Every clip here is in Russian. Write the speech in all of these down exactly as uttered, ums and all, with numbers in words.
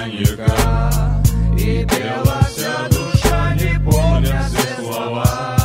коньяка, и пела вся душа, не помня все слова.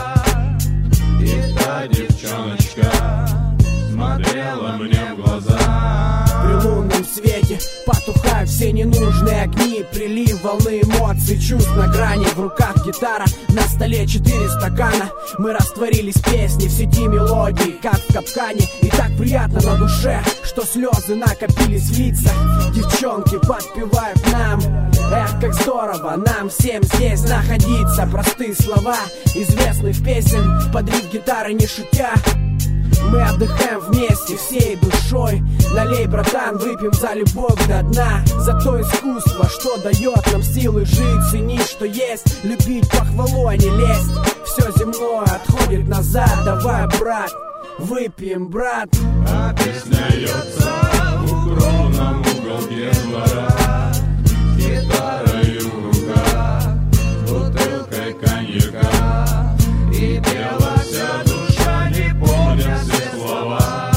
И та девчоночка смотрела мне в глаза. При лунном свете потухают все ненужные огни, прилив волны эмоций, чувств на грани. В руках гитара, на столе четыре стакана. Мы растворились в песне, в сети мелодий, как в капкане. И так приятно на душе, что слезы накопились в лицах. Девчонки подпевают нам. Эх, как здорово нам всем здесь находиться. Простые слова известных песен, подрив гитары не шутя. Мы отдыхаем вместе всей душой. Налей, братан, выпьем за любовь до дна. За то искусство, что дает нам силы жить. Ценить, что есть, любить похвалу, а не лезть. Все земное отходит назад. Давай, брат, выпьем, брат. А песня льется в укромном уголке двора, гитарой в руках, бутылкой коньяка, и пела вся душа, не помня все слова.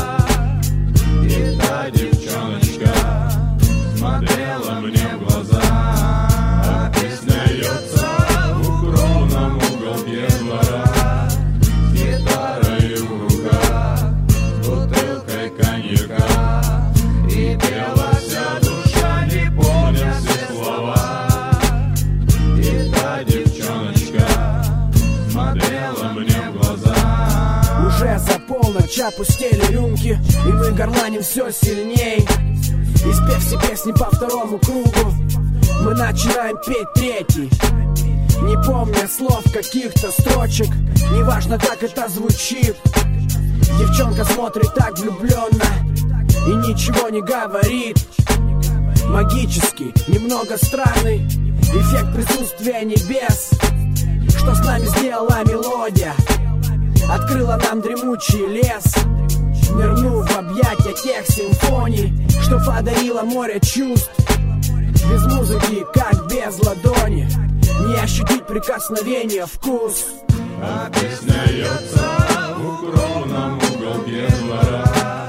И та девчоночка смотрела мне в глаза. А песня льется в укромном уголке двора, гитарой в руках, бутылкой коньяка, и пела вся душа, не помня все слова. И та девчоночка смотрела мне в глаза. Уже за полночь опустели рюмки, и мы горланим все сильней. Испев все песни по второму кругу, мы начинаем петь третий. Не помня слов каких-то строчек, неважно как это звучит. Девчонка смотрит так влюбленно и ничего не говорит. Магический, немного странный эффект присутствия небес. Что с нами сделала мелодия? Открыла нам дремучий лес, нырнув в объятия тех симфоний, что подарило море чувств. Без музыки, как без ладони, не ощутить прикосновения, вкус. А песня льется в укромном уголке двора,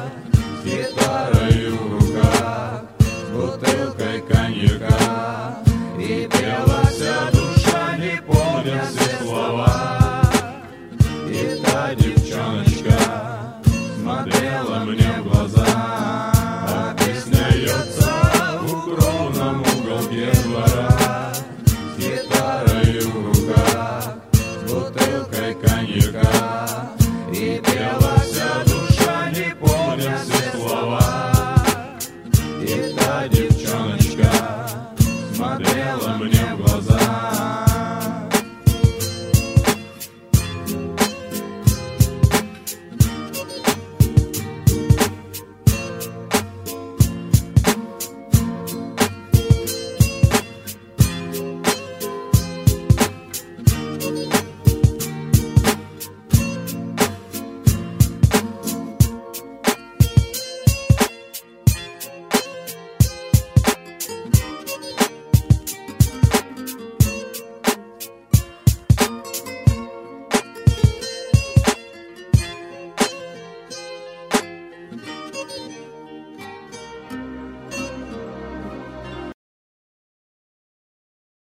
гитарой в руках, бутылкой коньяка, и пела